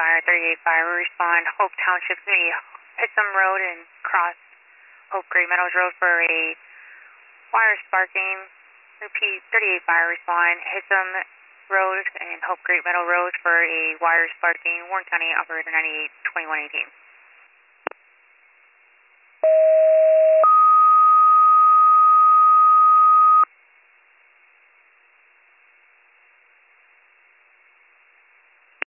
Fire, 38 Fire. We respond Hope Township, Hitsum Road and cross Hope Great Meadows Road for a wire sparking. Repeat, 38 Fire, respond Hitsum Road and Hope Great Meadow Road for a wire sparking. Warren County Operator 98, 2118.